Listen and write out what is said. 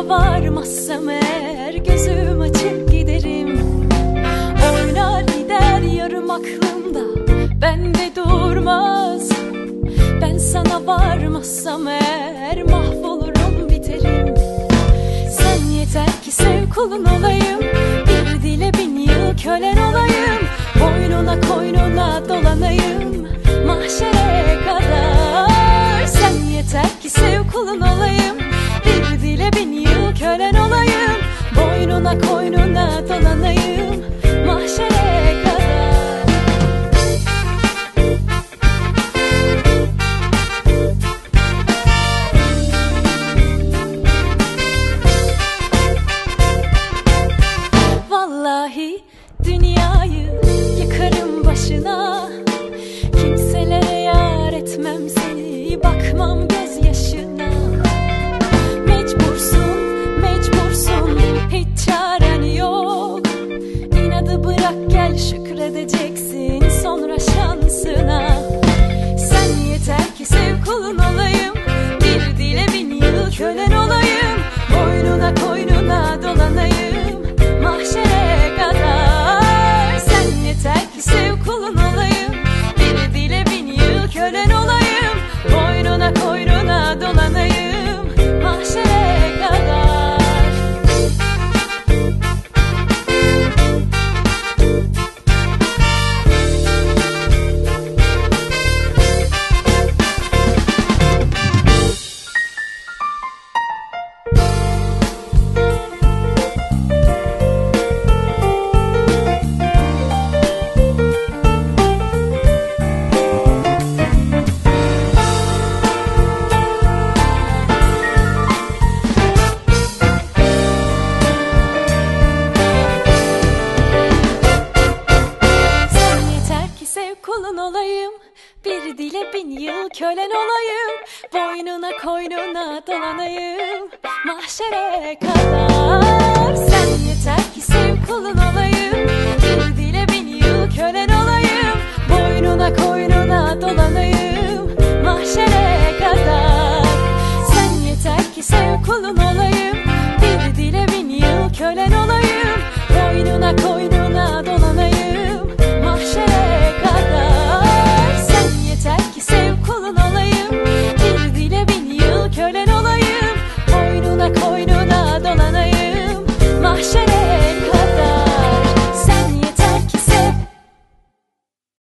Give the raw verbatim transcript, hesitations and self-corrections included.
sana varmazsam eğer gözüm açık giderim. Oynar gider yarım aklımda, bende durmaz. Ben sana varmazsam eğer mahvolurum biterim. Sen yeter ki sev, kulun olayım, bir dile bin yıl kölen olayım. Boynuna koynuna dolanayım mahşere kadar. Sen yeter ki sev, kulun olayım, bir dile bin yıl kölen olayım. Boynuna koynuna dolanayım mahşere kadar. Vallahi dünyayı yıkarım başına, kimselere yar etmem seni, bakmam gözyaşına. Mecbursun, mecbursun, hiç çaren yok. İnadı bırak gel, şükredeceksin sonra şansına. Sen yeter ki sev, kulun olayım, bir dile bin yıl kölen olayım. Boynuna koynuna dolanayım mahşere kadar. Sen yeter ki sev, kulun olayım, bir dile bin yıl kölen olayım. Boynuna koynuna dolanayım mahşere kadar. Kulun olayım, bir dile bin yıl kölen olayım. Boynuna koynuna dolanayım mahşere kadar. Sen yeter ki sev, kulun olayım, bir dile bin yıl kölen olayım. Boynuna koynuna dolanayım mahşere kadar. Sen yeter ki sev, kulun olayım, bir dile bin yıl kölen olayım. Boynuna koynuna